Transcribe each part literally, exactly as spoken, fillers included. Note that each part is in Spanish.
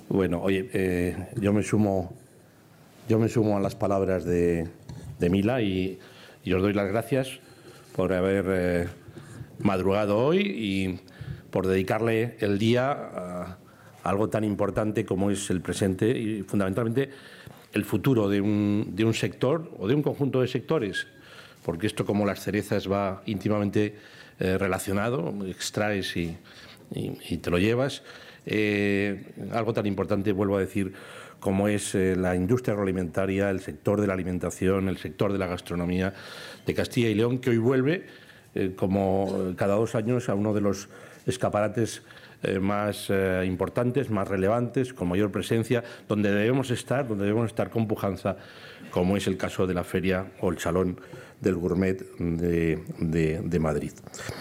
Bueno, oye, eh, yo me sumo, yo me sumo a las palabras de, de Mila y, y os doy las gracias por haber eh, madrugado hoy y por dedicarle el día a, a algo tan importante como es el presente y fundamentalmente el futuro de un, de un sector o de un conjunto de sectores, porque esto, como las cerezas, va íntimamente eh, relacionado, extraes y, y, y te lo llevas. Eh, algo tan importante, vuelvo a decir, como es eh, la industria agroalimentaria, el sector de la alimentación, el sector de la gastronomía de Castilla y León, que hoy vuelve, eh, como cada dos años, a uno de los escaparates eh, más eh, importantes, más relevantes, con mayor presencia, donde debemos estar, donde debemos estar con pujanza, como es el caso de la feria o el Salón del Gourmet de, de, de Madrid.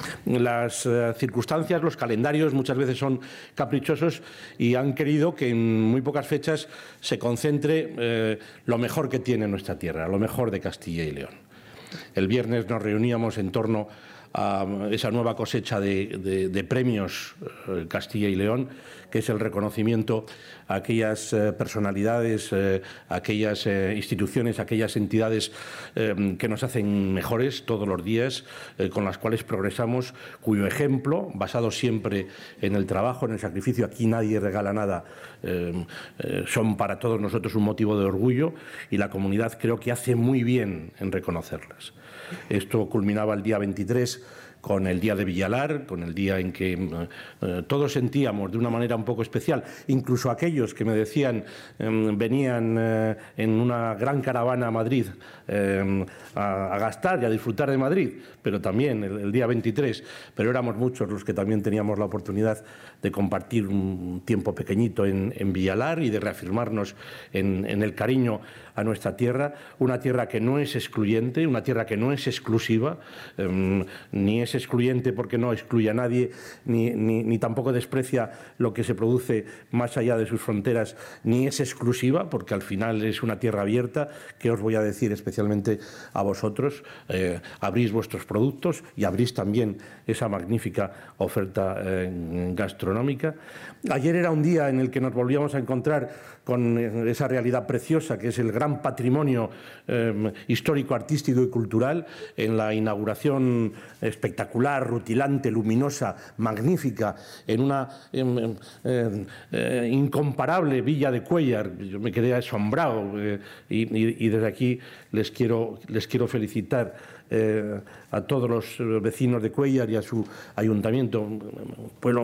Las eh, circunstancias, los calendarios muchas veces son caprichosos y han querido que en muy pocas fechas se concentre eh, lo mejor que tiene nuestra tierra, lo mejor de Castilla y León. El viernes nos reuníamos en torno a esa nueva cosecha de, de, de premios eh, Castilla y León, que es el reconocimiento a aquellas eh, personalidades, eh, a aquellas eh, instituciones, a aquellas entidades eh, que nos hacen mejores todos los días, eh, con las cuales progresamos, cuyo ejemplo, basado siempre en el trabajo, en el sacrificio, aquí nadie regala nada, eh, eh, son para todos nosotros un motivo de orgullo y la comunidad creo que hace muy bien en reconocerlas. Esto culminaba el día veintitrés con el día de Villalar, con el día en que eh, todos sentíamos de una manera un poco especial, incluso aquellos que me decían eh, venían eh, en una gran caravana a Madrid eh, a, a gastar y a disfrutar de Madrid, pero también el, el día veintitrés, pero éramos muchos los que también teníamos la oportunidad de compartir un tiempo pequeñito en, en Villalar y de reafirmarnos en, en el cariño a nuestra tierra, una tierra que no es excluyente, una tierra que no es exclusiva, eh, ni es excluyente porque no excluye a nadie, ni, ni, ni tampoco desprecia lo que se produce más allá de sus fronteras, ni es exclusiva porque al final es una tierra abierta, que os voy a decir especialmente a vosotros, eh, abrís vuestros productos y abrís también esa magnífica oferta eh, gastronómica. Ayer era un día en el que nos volvíamos a encontrar con esa realidad preciosa que es el gran patrimonio eh, histórico, artístico y cultural en la inauguración espectacular, rutilante, luminosa, magnífica, en una eh, eh, eh, incomparable villa de Cuéllar. Yo me quedé asombrado eh, y, y, y desde aquí les quiero, les quiero felicitar Eh, a todos los vecinos de Cuéllar y a su ayuntamiento, un pueblo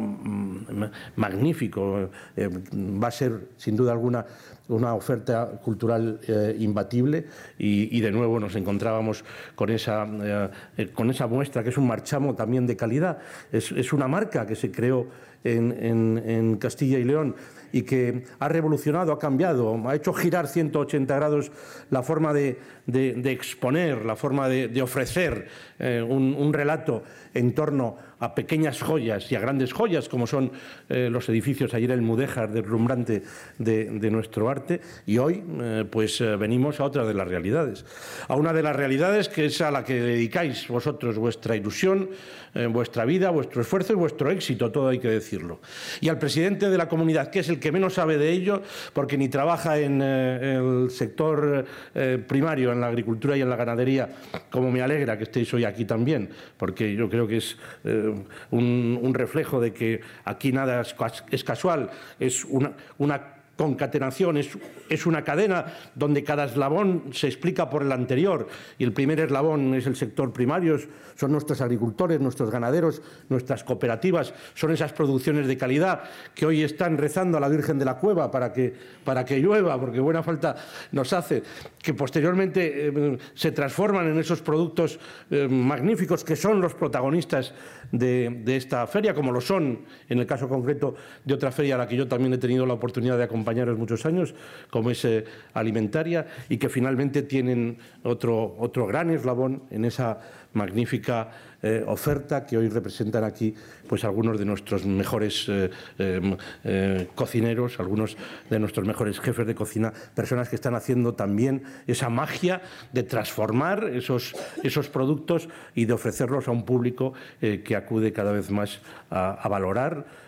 magnífico, eh, va a ser sin duda alguna una oferta cultural eh, imbatible y, y de nuevo nos encontrábamos con esa, eh, con esa muestra que es un marchamo también de calidad, es, es una marca que se creó en, en, en Castilla y León y que ha revolucionado, ha cambiado, ha hecho girar ciento ochenta grados la forma de, de, de exponer, la forma de, de ofrecer eh, un, un relato en torno a pequeñas joyas y a grandes joyas como son eh, los edificios ayer el Mudéjar deslumbrante de, de nuestro arte y hoy eh, pues eh, venimos a otra de las realidades, a una de las realidades que es a la que dedicáis vosotros vuestra ilusión, eh, vuestra vida, vuestro esfuerzo y vuestro éxito, todo hay que decirlo. Y al presidente de la comunidad, que es el que menos sabe de ello porque ni trabaja en eh, el sector eh, primario, en la agricultura y en la ganadería, como me alegra que estéis hoy aquí también, porque yo creo que es eh, un, un reflejo de que aquí nada es, es casual, es una, una concatenación, es, es una cadena donde cada eslabón se explica por el anterior y el primer eslabón es el sector primario, son nuestros agricultores, nuestros ganaderos, nuestras cooperativas, son esas producciones de calidad que hoy están rezando a la Virgen de la Cueva para que, para que llueva, porque buena falta nos hace, que posteriormente eh, se transforman en esos productos eh, magníficos que son los protagonistas de, de esta feria, como lo son en el caso concreto de otra feria a la que yo también he tenido la oportunidad de acompañar acompañaros muchos años, como es eh, alimentaria, y que finalmente tienen otro, otro gran eslabón en esa magnífica eh, oferta que hoy representan aquí pues algunos de nuestros mejores eh, eh, eh, cocineros, algunos de nuestros mejores jefes de cocina, personas que están haciendo también esa magia de transformar esos, esos productos y de ofrecerlos a un público eh, que acude cada vez más a, a valorar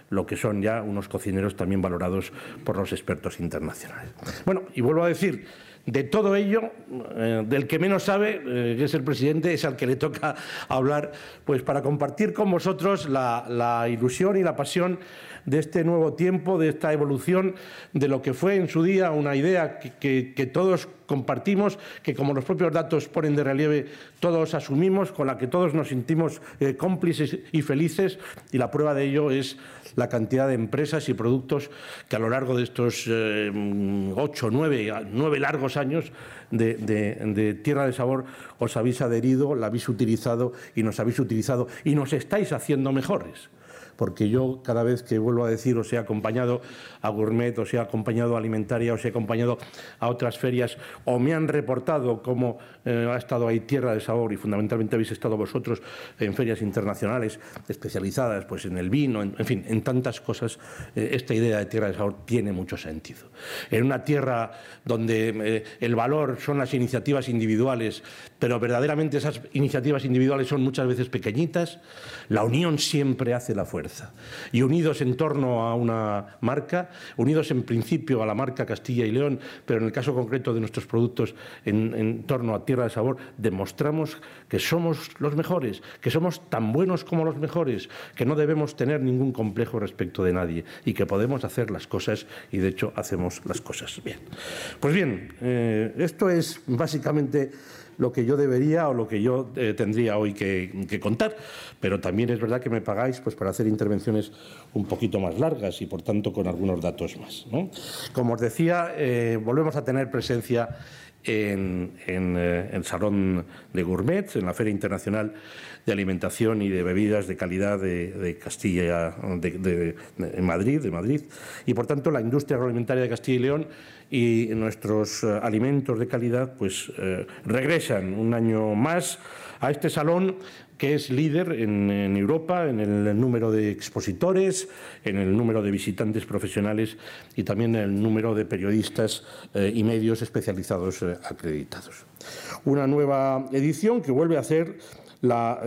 lo que son ya unos cocineros también valorados por los expertos internacionales. Bueno, y vuelvo a decir, de todo ello, eh, del que menos sabe, eh, que es el presidente, es al que le toca hablar, pues para compartir con vosotros la, la ilusión y la pasión de este nuevo tiempo, de esta evolución, de lo que fue en su día una idea que, que, que todos compartimos, que como los propios datos ponen de relieve, todos asumimos, con la que todos nos sentimos eh, cómplices y felices, y la prueba de ello es la cantidad de empresas y productos que a lo largo de estos eh, ocho, nueve, nueve largos años de, de, de Tierra de Sabor os habéis adherido, la habéis utilizado y nos habéis utilizado y nos estáis haciendo mejores. Porque yo cada vez que vuelvo a decir, os he acompañado a Gourmet, os he acompañado a Alimentaria, os he acompañado a otras ferias, o me han reportado cómo eh, ha estado ahí Tierra de Sabor, y fundamentalmente habéis estado vosotros en ferias internacionales especializadas pues en el vino, en, en fin, en tantas cosas, eh, esta idea de Tierra de Sabor tiene mucho sentido. En una tierra donde eh, el valor son las iniciativas individuales, pero verdaderamente esas iniciativas individuales son muchas veces pequeñitas, la unión siempre hace la fuerza. Y unidos en torno a una marca, unidos en principio a la marca Castilla y León, pero en el caso concreto de nuestros productos en, en torno a Tierra de Sabor, demostramos que somos los mejores, que somos tan buenos como los mejores, que no debemos tener ningún complejo respecto de nadie y que podemos hacer las cosas, y de hecho hacemos las cosas bien. Pues bien, eh, esto es básicamente lo que yo debería o lo que yo eh, tendría hoy que, que contar, pero también es verdad que me pagáis pues, para hacer intervenciones un poquito más largas y, por tanto, con algunos datos más, ¿no? Como os decía, eh, volvemos a tener presencia en, en eh, el Salón de Gourmet, en la Feria Internacional de Alimentación y de Bebidas de Calidad de, de Castilla, de, de, de, en Madrid, de Madrid, y, por tanto, la industria agroalimentaria de Castilla y León y nuestros eh, alimentos de calidad pues eh, regresan un año más a este salón, que es líder en, en Europa en el número de expositores, en el número de visitantes profesionales y también en el número de periodistas eh, y medios especializados eh, acreditados. Una nueva edición que vuelve a ser la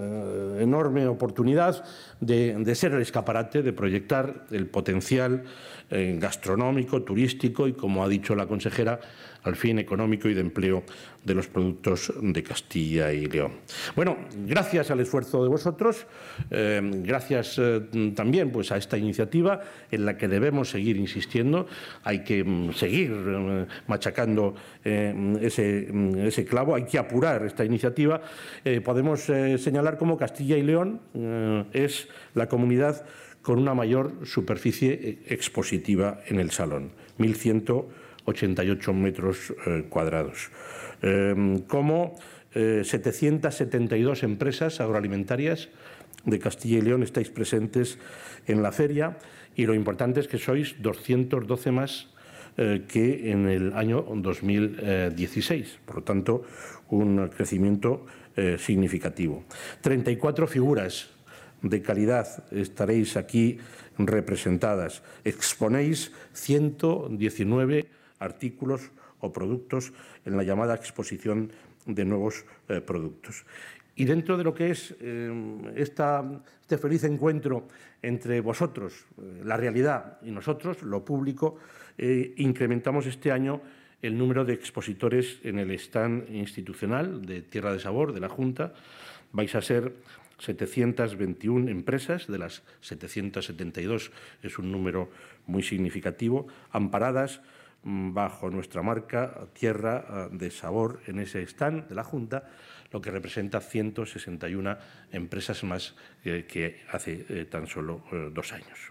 eh, enorme oportunidad de, de ser el escaparate, de proyectar el potencial eh, gastronómico, turístico y, como ha dicho la consejera, al fin económico y de empleo de los productos de Castilla y León. Bueno, gracias al esfuerzo de vosotros, eh, gracias eh, también pues, a esta iniciativa en la que debemos seguir insistiendo, hay que mm, seguir eh, machacando eh, ese, ese clavo, hay que apurar esta iniciativa. Eh, podemos eh, señalar cómo Castilla y León eh, es la comunidad con una mayor superficie expositiva en el salón, mil ciento ochenta y ocho metros eh, cuadrados. Eh, como eh, setecientas setenta y dos empresas agroalimentarias de Castilla y León estáis presentes en la feria, y lo importante es que sois doscientos doce más eh, que en el año dos mil dieciséis. Por lo tanto, un crecimiento eh, significativo. treinta y cuatro figuras de calidad estaréis aquí representadas. Exponéis ciento diecinueve artículos o productos en la llamada exposición de nuevos eh, productos. Y dentro de lo que es eh, esta, este feliz encuentro entre vosotros, eh, la realidad, y nosotros, lo público, eh, incrementamos este año el número de expositores en el stand institucional de Tierra de Sabor, de la Junta. Vais a ser setecientas veintiuna empresas, de las setecientas setenta y dos es un número muy significativo, amparadas bajo nuestra marca Tierra de Sabor en ese stand de la Junta, lo que representa ciento sesenta y una empresas más eh, que hace eh, tan solo eh, dos años.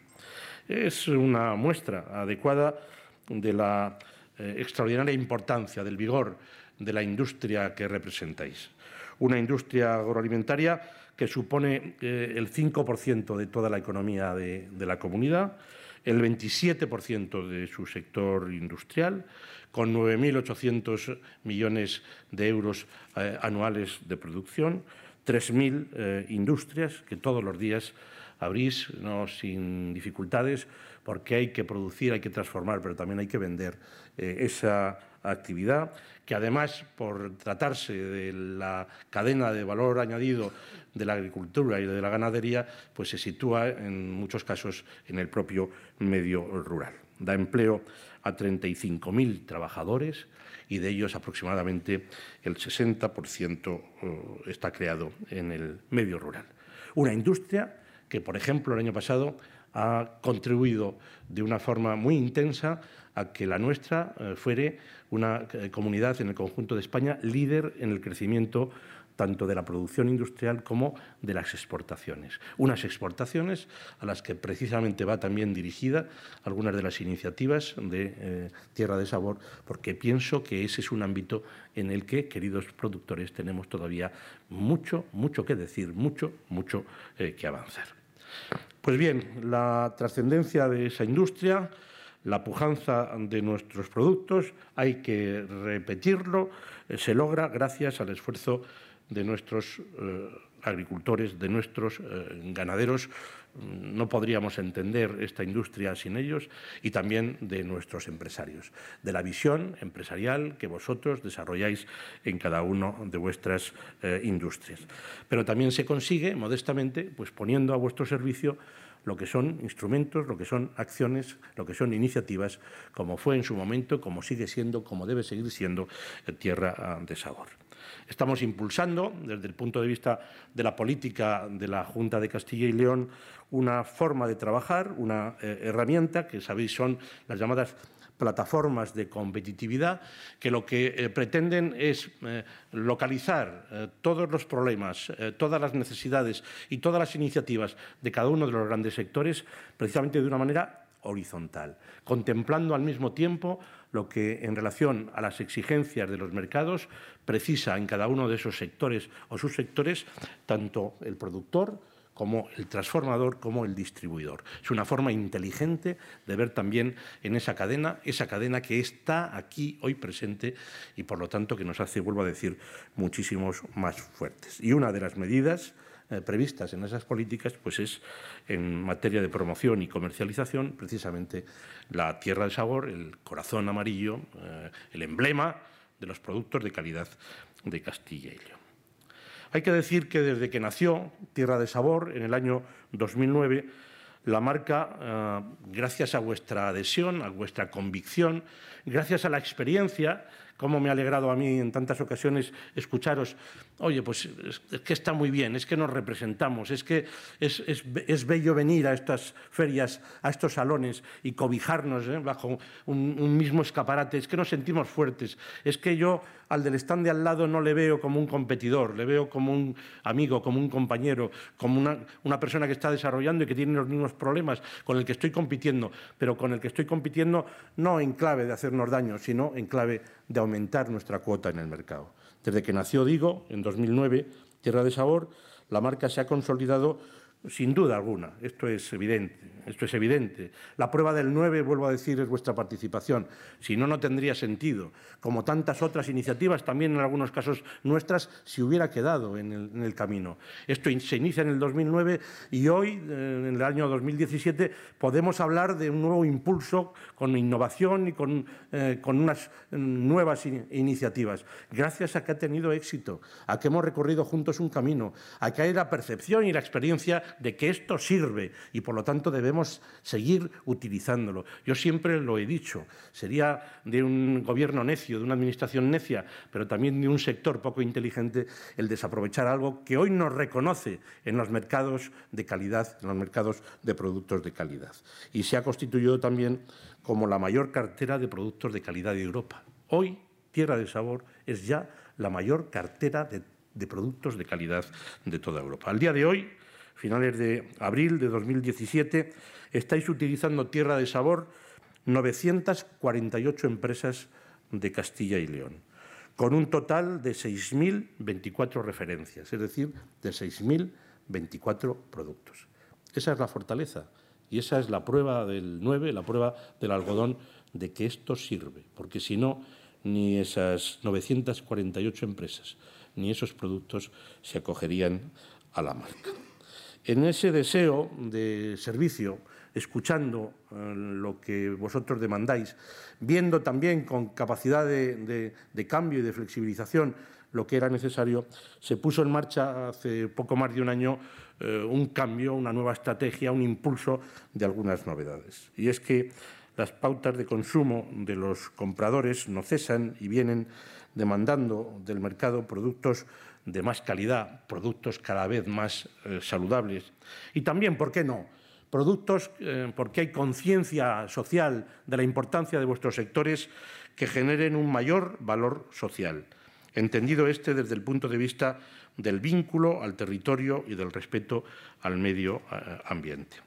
Es una muestra adecuada de la eh, extraordinaria importancia, del vigor de la industria que representáis. Una industria agroalimentaria que supone eh, el cinco por ciento de toda la economía de, de la comunidad, el veintisiete por ciento de su sector industrial, con nueve mil ochocientos millones de euros eh, anuales de producción, tres mil eh, industrias que todos los días abrís, no sin dificultades, porque hay que producir, hay que transformar, pero también hay que vender eh, esa actividad, que además, por tratarse de la cadena de valor añadido de la agricultura y de la ganadería, pues se sitúa en muchos casos en el propio medio rural. Da empleo a treinta y cinco mil trabajadores y de ellos aproximadamente el sesenta por ciento está creado en el medio rural. Una industria que, por ejemplo, el año pasado ha contribuido de una forma muy intensa a que la nuestra eh, fuere una eh, comunidad en el conjunto de España líder en el crecimiento tanto de la producción industrial como de las exportaciones. Unas exportaciones a las que precisamente va también dirigida algunas de las iniciativas de eh, Tierra de Sabor, porque pienso que ese es un ámbito en el que, queridos productores, tenemos todavía mucho, mucho que decir, mucho, mucho eh, que avanzar. Pues bien, la trascendencia de esa industria, la pujanza de nuestros productos, hay que repetirlo, eh, se logra gracias al esfuerzo de nuestros eh, agricultores, de nuestros eh, ganaderos. No podríamos entender esta industria sin ellos, y también de nuestros empresarios, de la visión empresarial que vosotros desarrolláis en cada una de vuestras eh, industrias. Pero también se consigue, modestamente, pues poniendo a vuestro servicio lo que son instrumentos, lo que son acciones, lo que son iniciativas, como fue en su momento, como sigue siendo, como debe seguir siendo eh, Tierra de Sabor. Estamos impulsando, desde el punto de vista de la política de la Junta de Castilla y León, una forma de trabajar, una eh, herramienta que, sabéis, son las llamadas plataformas de competitividad, que lo que eh, pretenden es eh, localizar eh, todos los problemas, eh, todas las necesidades y todas las iniciativas de cada uno de los grandes sectores, precisamente de una manera horizontal, contemplando al mismo tiempo lo que, en relación a las exigencias de los mercados, precisa en cada uno de esos sectores o subsectores tanto el productor como el transformador, como el distribuidor. Es una forma inteligente de ver también en esa cadena, esa cadena que está aquí hoy presente y, por lo tanto, que nos hace, vuelvo a decir, muchísimos más fuertes. Y una de las medidas eh, previstas en esas políticas pues es, en materia de promoción y comercialización, precisamente la Tierra de Sabor, el corazón amarillo, eh, el emblema de los productos de calidad de Castilla y León. Hay que decir que desde que nació Tierra de Sabor, en el año dos mil nueve, la marca, eh, gracias a vuestra adhesión, a vuestra convicción, gracias a la experiencia, cómo me ha alegrado a mí en tantas ocasiones escucharos, oye, pues es que está muy bien, es que nos representamos, es que es, es, es bello venir a estas ferias, a estos salones y cobijarnos ¿eh? bajo un, un mismo escaparate, es que nos sentimos fuertes, es que yo al del stand de al lado no le veo como un competidor, le veo como un amigo, como un compañero, como una, una persona que está desarrollando y que tiene los mismos problemas, con el que estoy compitiendo, pero con el que estoy compitiendo no en clave de hacernos daño, sino en clave de aumentar nuestra cuota en el mercado. Desde que nació, digo, en dos mil nueve, Tierra de Sabor, la marca se ha consolidado sin duda alguna. Esto es evidente. Esto es evidente. La prueba del nueve, vuelvo a decir, es vuestra participación. Si no, no tendría sentido. Como tantas otras iniciativas, también en algunos casos nuestras, si hubiera quedado en el, en el camino. Esto se inicia en el dos mil nueve y hoy, en el año dos mil diecisiete, podemos hablar de un nuevo impulso con innovación y con, eh, con unas nuevas in iniciativas. Gracias a que ha tenido éxito, a que hemos recorrido juntos un camino, a que hay la percepción y la experiencia de que esto sirve y, por lo tanto, debemos seguir utilizándolo. Yo siempre lo he dicho, sería de un gobierno necio, de una administración necia, pero también de un sector poco inteligente el desaprovechar algo que hoy nos reconoce en los mercados de calidad, en los mercados de productos de calidad. Y se ha constituido también como la mayor cartera de productos de calidad de Europa. Hoy, Tierra de Sabor es ya la mayor cartera de, de productos de calidad de toda Europa. Al día de hoy, finales de abril de dos mil diecisiete, estáis utilizando Tierra de Sabor novecientas cuarenta y ocho empresas de Castilla y León, con un total de seis mil veinticuatro referencias, es decir, de seis mil veinticuatro productos. Esa es la fortaleza y esa es la prueba del nueve, la prueba del algodón de que esto sirve, porque si no, ni esas novecientas cuarenta y ocho empresas ni esos productos se acogerían a la marca. En ese deseo de servicio, escuchando eh, lo que vosotros demandáis, viendo también con capacidad de, de, de cambio y de flexibilización lo que era necesario, se puso en marcha hace poco más de un año eh, un cambio, una nueva estrategia, un impulso de algunas novedades. Y es que las pautas de consumo de los compradores no cesan y vienen demandando del mercado productos de más calidad, productos cada vez más eh, saludables. Y también, ¿por qué no?, productos eh, porque hay conciencia social de la importancia de vuestros sectores que generen un mayor valor social, entendido este desde el punto de vista del vínculo al territorio y del respeto al medio eh, ambiente.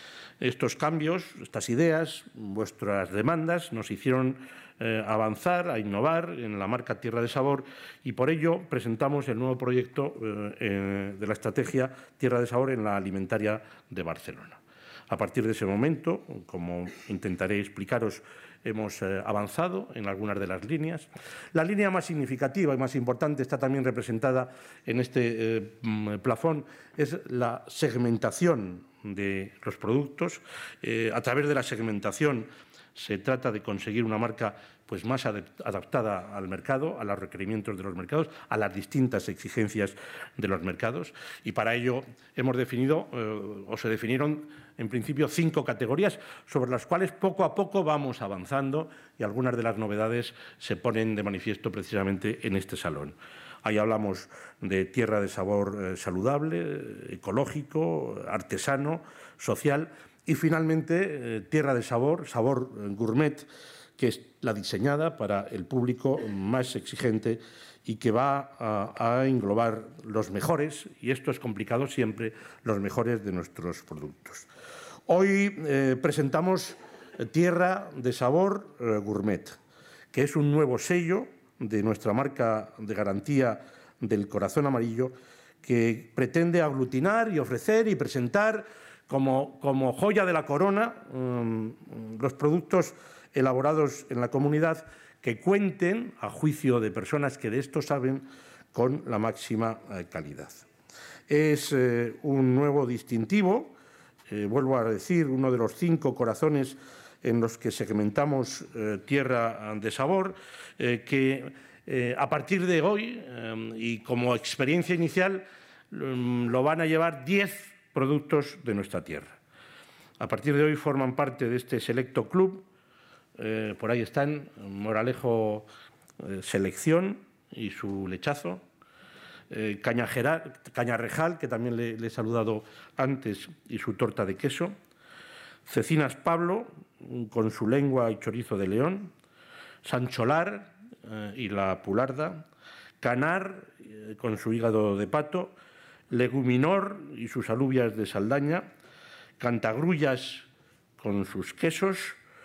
Estos cambios, estas ideas, vuestras demandas nos hicieron eh, avanzar, a innovar en la marca Tierra de Sabor y por ello presentamos el nuevo proyecto eh, eh, de la estrategia Tierra de Sabor en la alimentaria de Barcelona. A partir de ese momento, como intentaré explicaros, hemos eh, avanzado en algunas de las líneas. La línea más significativa y más importante está también representada en este eh, plafón, es la segmentación de los productos. Eh, a través de la segmentación se trata de conseguir una marca pues, más adaptada al mercado, a los requerimientos de los mercados, a las distintas exigencias de los mercados. Y para ello hemos definido, eh, o se definieron en principio, cinco categorías sobre las cuales poco a poco vamos avanzando y algunas de las novedades se ponen de manifiesto precisamente en este salón. Ahí hablamos de tierra de sabor eh, saludable, ecológico, artesano, social y finalmente eh, tierra de sabor, sabor eh, gourmet, que es la diseñada para el público más exigente y que va a, a englobar los mejores, y esto es complicado siempre, los mejores de nuestros productos. Hoy eh, presentamos Tierra de Sabor eh, Gourmet, que es un nuevo sello de nuestra marca de garantía del corazón amarillo que pretende aglutinar y ofrecer y presentar como, como joya de la corona um, los productos elaborados en la comunidad que cuenten, a juicio de personas que de esto saben, con la máxima eh, calidad. Es eh, un nuevo distintivo, eh, vuelvo a decir, uno de los cinco corazones en los que segmentamos eh, Tierra de Sabor, eh, que eh, a partir de hoy, eh, y como experiencia inicial, lo van a llevar diez productos de nuestra tierra. A partir de hoy forman parte de este selecto club. Eh, por ahí están Moralejo eh, Selección y su lechazo, eh, Cañarrejal, que también le, le he saludado antes, y su torta de queso, Cecinas Pablo, con su lengua y chorizo de león, Sancholar eh, y la pularda, Canar, eh, con su hígado de pato, Leguminor y sus alubias de Saldaña, Cantagrullas con sus quesos,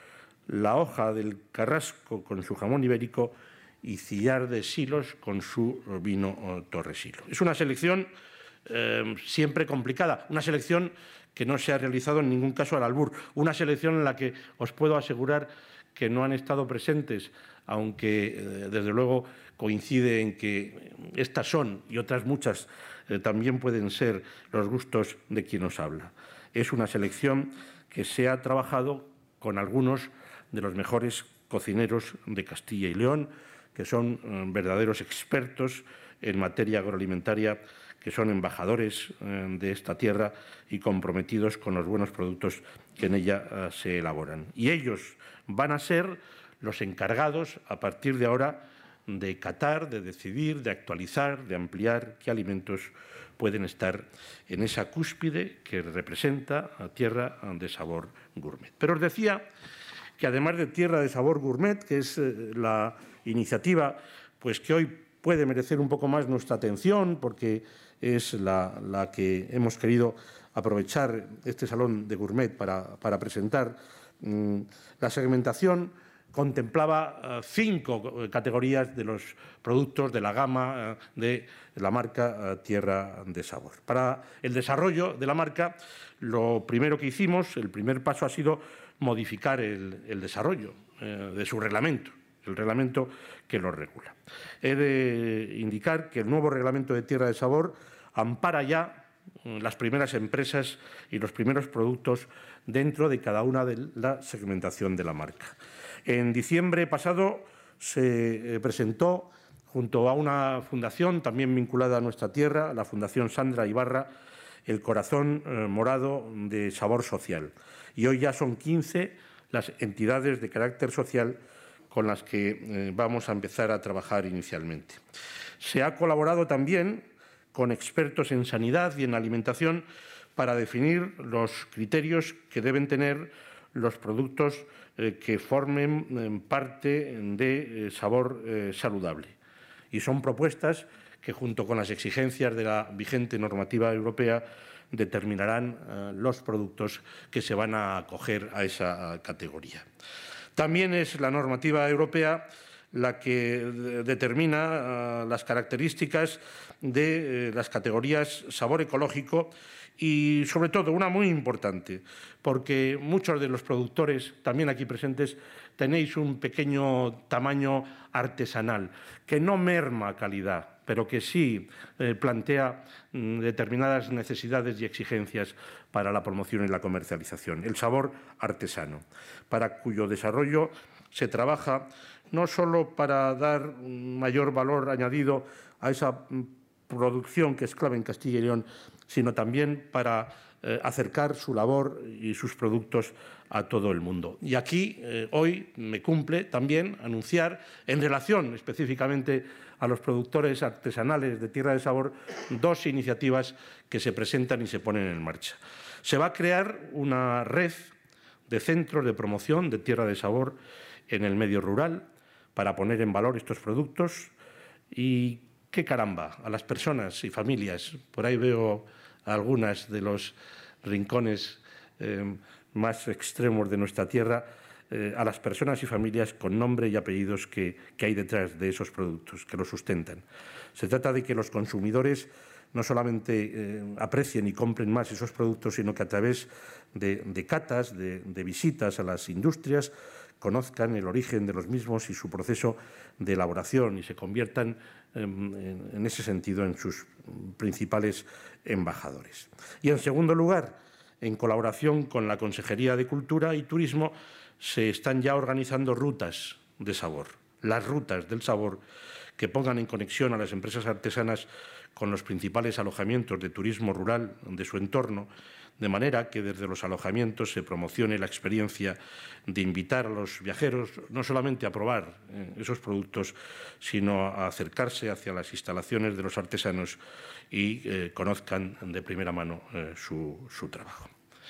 La Hoja del Carrasco con su jamón ibérico y Cillar de Silos con su vino Torresilo. Es una selección eh, siempre complicada, una selección que no se ha realizado en ningún caso al albur, una selección en la que os puedo asegurar que no han estado presentes, aunque eh, desde luego coincide en que estas son y otras muchas eh, también pueden ser los gustos de quien os habla. Es una selección que se ha trabajado con algunos de los mejores cocineros de Castilla y León, que son eh, verdaderos expertos en materia agroalimentaria, que son embajadores eh, de esta tierra y comprometidos con los buenos productos que en ella eh, se elaboran. Y ellos van a ser los encargados, a partir de ahora, de catar, de decidir, de actualizar, de ampliar qué alimentos pueden estar en esa cúspide que representa a Tierra de Sabor Gourmet. Pero os decía que además de Tierra de Sabor Gourmet, que es eh, la iniciativa pues, que hoy puede merecer un poco más nuestra atención, porque es la, la que hemos querido aprovechar este salón de gourmet para, para presentar. Mmm, la segmentación contemplaba uh, cinco categorías de los productos de la gama uh, de la marca uh, Tierra de Sabor. Para el desarrollo de la marca, lo primero que hicimos, el primer paso ha sido modificar el, el desarrollo uh, de su reglamento, el reglamento que lo regula. He de indicar que el nuevo reglamento de Tierra de Sabor ampara ya las primeras empresas y los primeros productos dentro de cada una de la segmentación de la marca. En diciembre pasado se presentó, junto a una fundación también vinculada a nuestra tierra, la Fundación Sandra Ibarra, el corazón eh, morado de Sabor Social. Y hoy ya son quince las entidades de carácter social con las que eh, vamos a empezar a trabajar inicialmente. Se ha colaborado también con expertos en sanidad y en alimentación para definir los criterios que deben tener los productos eh, que formen eh, parte de eh, sabor eh, saludable. Y son propuestas que, junto con las exigencias de la vigente normativa europea, determinarán eh, los productos que se van a acoger a esa categoría. También es la normativa europea la que determina uh, las características de eh, las categorías sabor ecológico y, sobre todo, una muy importante, porque muchos de los productores, también aquí presentes, tenéis un pequeño tamaño artesanal que no merma calidad, pero que sí eh, plantea mm, determinadas necesidades y exigencias para la promoción y la comercialización. El sabor artesano, para cuyo desarrollo se trabaja no solo para dar un mayor valor añadido a esa producción que es clave en Castilla y León, sino también para eh, acercar su labor y sus productos a todo el mundo. Y aquí, eh, hoy, me cumple también anunciar, en relación específicamente a los productores artesanales de Tierra de Sabor, dos iniciativas que se presentan y se ponen en marcha. Se va a crear una red de centros de promoción de Tierra de Sabor en el medio rural para poner en valor estos productos y, qué caramba, a las personas y familias. Por ahí veo algunas de los rincones eh, más extremos de nuestra tierra, eh, a las personas y familias con nombre y apellidos que, que hay detrás de esos productos, que los sustentan. Se trata de que los consumidores no solamente eh, aprecien y compren más esos productos, sino que a través de, de catas, de, de visitas a las industrias, conozcan el origen de los mismos y su proceso de elaboración y se conviertan eh, en, en ese sentido en sus principales embajadores. Y, en segundo lugar, en colaboración con la Consejería de Cultura y Turismo, se están ya organizando rutas de sabor, las rutas del sabor que pongan en conexión a las empresas artesanas con los principales alojamientos de turismo rural de su entorno, de manera que desde los alojamientos se promocione la experiencia de invitar a los viajeros no solamente a probar eh, esos productos, sino a acercarse hacia las instalaciones de los artesanos y eh, conozcan de primera mano eh, su, su trabajo.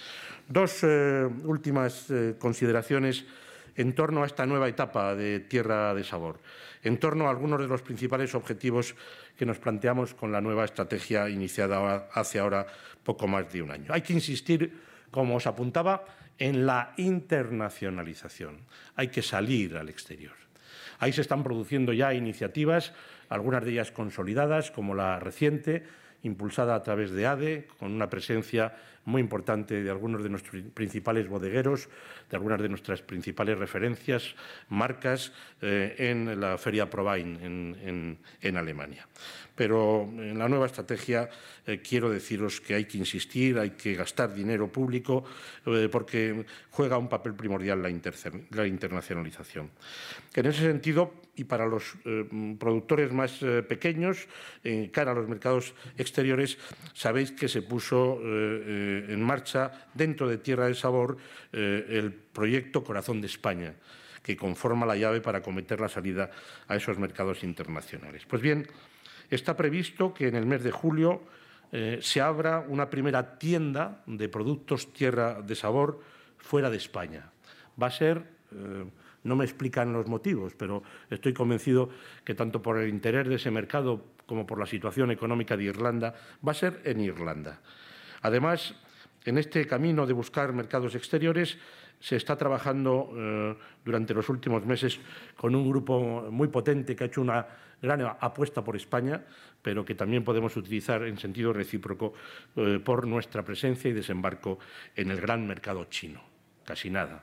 Dos eh, últimas eh, consideraciones en torno a esta nueva etapa de Tierra de Sabor, en torno a algunos de los principales objetivos que nos planteamos con la nueva estrategia iniciada hace ahora poco más de un año. Hay que insistir, como os apuntaba, en la internacionalización. Hay que salir al exterior. Ahí se están produciendo ya iniciativas, algunas de ellas consolidadas, como la reciente, impulsada a través de A D E, con una presencia muy importante de algunos de nuestros principales bodegueros, de algunas de nuestras principales referencias, marcas, eh, en la Feria Prowein en, en, en Alemania. Pero en la nueva estrategia eh, quiero deciros que hay que insistir, hay que gastar dinero público, eh, porque juega un papel primordial la, la internacionalización. En ese sentido, y para los eh, productores más eh, pequeños, en cara a los mercados exteriores, sabéis que se puso eh, en marcha dentro de Tierra de Sabor eh, el proyecto Corazón de España, que conforma la llave para acometer la salida a esos mercados internacionales. Pues bien, está previsto que en el mes de julio eh, se abra una primera tienda de productos Tierra de Sabor fuera de España. Va a ser, eh, no me explican los motivos, pero estoy convencido que tanto por el interés de ese mercado como por la situación económica de Irlanda, va a ser en Irlanda. Además, en este camino de buscar mercados exteriores se está trabajando eh, durante los últimos meses con un grupo muy potente que ha hecho una gran apuesta por España, pero que también podemos utilizar en sentido recíproco eh, por nuestra presencia y desembarco en el gran mercado chino. Casi nada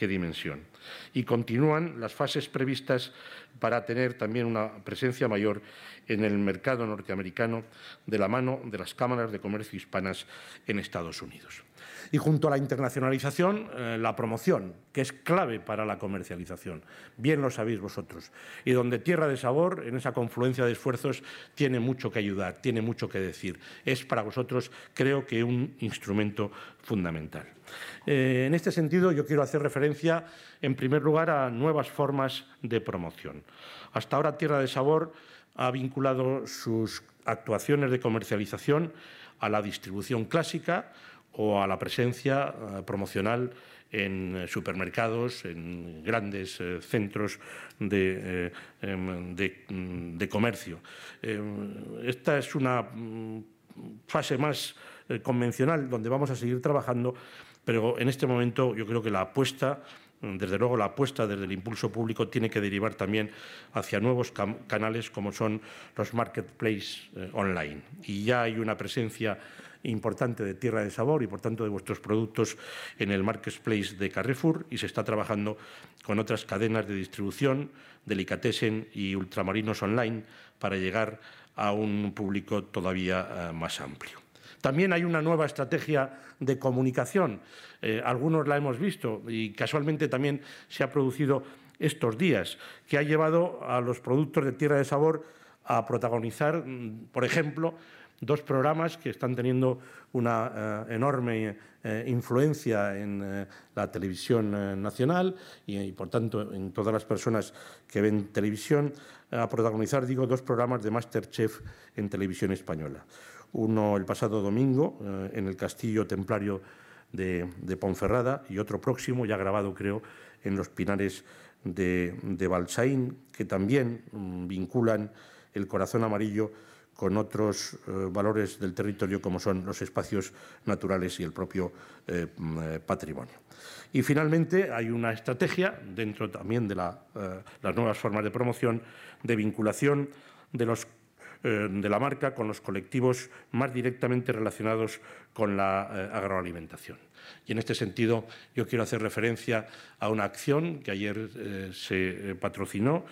qué dimensión. Y continúan las fases previstas para tener también una presencia mayor en el mercado norteamericano de la mano de las cámaras de comercio hispanas en Estados Unidos. Y junto a la internacionalización, eh, la promoción, que es clave para la comercialización. Bien lo sabéis vosotros. Y donde Tierra de Sabor, en esa confluencia de esfuerzos, tiene mucho que ayudar, tiene mucho que decir. Es para vosotros, creo que, un instrumento fundamental. Eh, en este sentido, yo quiero hacer referencia, en primer lugar, a nuevas formas de promoción. Hasta ahora, Tierra de Sabor ha vinculado sus actuaciones de comercialización a la distribución clásica o a la presencia eh, promocional en eh, supermercados, en grandes eh, centros de, eh, de, de comercio. Eh, esta es una fase más eh, convencional donde vamos a seguir trabajando, pero en este momento yo creo que la apuesta, desde luego la apuesta desde el impulso público, tiene que derivar también hacia nuevos canales como son los marketplaces eh, online. Y ya hay una presencia importante de Tierra de Sabor y, por tanto, de vuestros productos en el marketplace de Carrefour, y se está trabajando con otras cadenas de distribución, delicatessen y ultramarinos online, para llegar a un público todavía eh, más amplio. También hay una nueva estrategia de comunicación. Eh, algunos la hemos visto y casualmente también se ha producido estos días, que ha llevado a los productos de Tierra de Sabor a protagonizar, por ejemplo, dos programas que están teniendo una eh, enorme eh, influencia en eh, la televisión eh, nacional y, y, por tanto, en todas las personas que ven televisión, a protagonizar, digo, dos programas de MasterChef en televisión española. Uno el pasado domingo eh, en el Castillo Templario de, de Ponferrada, y otro próximo, ya grabado creo, en los Pinares de, de Balsaín, que también mm, vinculan el corazón amarillo con otros eh, valores del territorio, como son los espacios naturales y el propio eh, patrimonio. Y, finalmente, hay una estrategia, dentro también de la, eh, las nuevas formas de promoción, de vinculación de, los, eh, de la marca con los colectivos más directamente relacionados con la eh, agroalimentación. Y, en este sentido, yo quiero hacer referencia a una acción que ayer eh, se eh, patrocinó,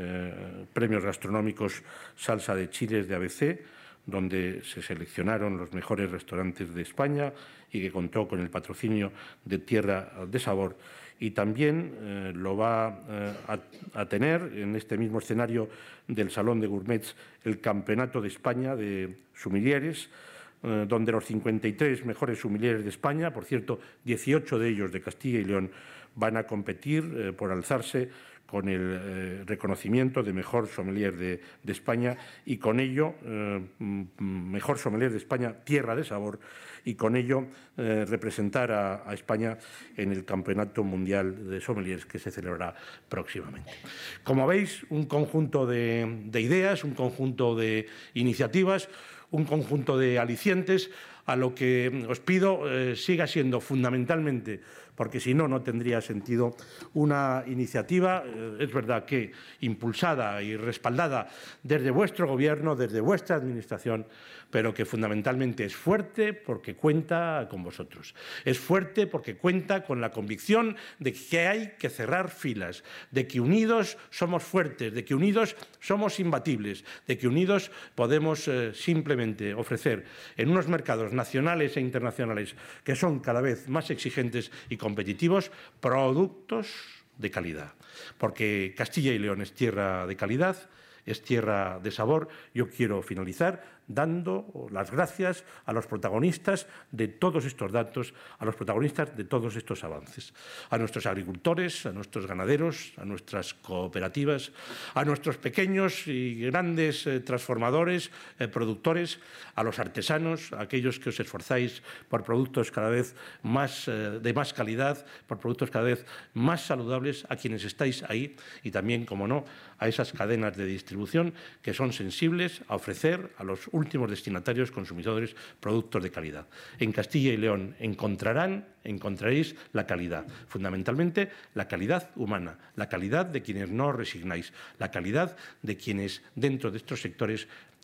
eh, Premios Gastronómicos Salsa de Chiles de A B C, donde se seleccionaron los mejores restaurantes de España y que contó con el patrocinio de Tierra de Sabor. Y también eh, lo va eh, a, a tener en este mismo escenario del Salón de Gourmets el Campeonato de España de Sommeliers, eh, donde los cincuenta y tres mejores sommeliers de España, por cierto, dieciocho de ellos de Castilla y León, van a competir eh, por alzarse con el eh, reconocimiento de mejor sommelier de, de España, y con ello, eh, mejor sommelier de España, Tierra de Sabor, y con ello eh, representar a, a España en el Campeonato Mundial de Sommeliers que se celebrará próximamente. Como veis, un conjunto de, de ideas, un conjunto de iniciativas, un conjunto de alicientes, a lo que os pido eh, siga siendo fundamentalmente, porque si no, no tendría sentido, una iniciativa, eh, es verdad que impulsada y respaldada desde vuestro Gobierno, desde vuestra Administración, pero que fundamentalmente es fuerte porque cuenta con vosotros. Es fuerte porque cuenta con la convicción de que hay que cerrar filas, de que unidos somos fuertes, de que unidos somos imbatibles, de que unidos podemos eh, simplemente ofrecer en unos mercados nacionales e internacionales que son cada vez más exigentes y competitivos productos de calidad. Porque Castilla y León es tierra de calidad, es tierra de sabor. Yo quiero finalizar dando las gracias a los protagonistas de todos estos datos, a los protagonistas de todos estos avances, a nuestros agricultores, a nuestros ganaderos, a nuestras cooperativas, a nuestros pequeños y grandes eh, transformadores, eh, productores, a los artesanos, a aquellos que os esforzáis por productos cada vez más eh, de más calidad, por productos cada vez más saludables, a quienes estáis ahí, y también, como no, a esas cadenas de distribución que son sensibles a ofrecer a los últimos destinatarios consumidores productos de calidad. En Castilla y León encontrarán, encontraréis la calidad, fundamentalmente la calidad humana, la calidad de quienes no os resignáis, la calidad de quienes dentro de estos sectores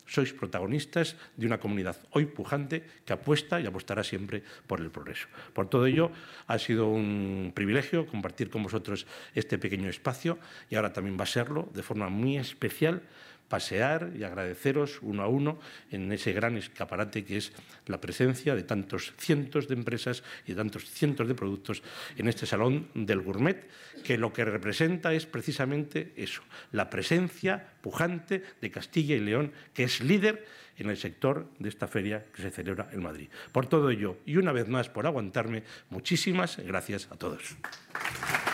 sois protagonistas de una comunidad hoy pujante que apuesta y apostará siempre por el progreso. Por todo ello, ha sido un privilegio compartir con vosotros este pequeño espacio y ahora también va a serlo de forma muy especial pasear y agradeceros uno a uno en ese gran escaparate que es la presencia de tantos cientos de empresas y de tantos cientos de productos en este Salón del Gourmet, que lo que representa es precisamente eso, la presencia pujante de Castilla y León, que es líder en el sector de esta feria que se celebra en Madrid. Por todo ello, y una vez más por aguantarme, muchísimas gracias a todos.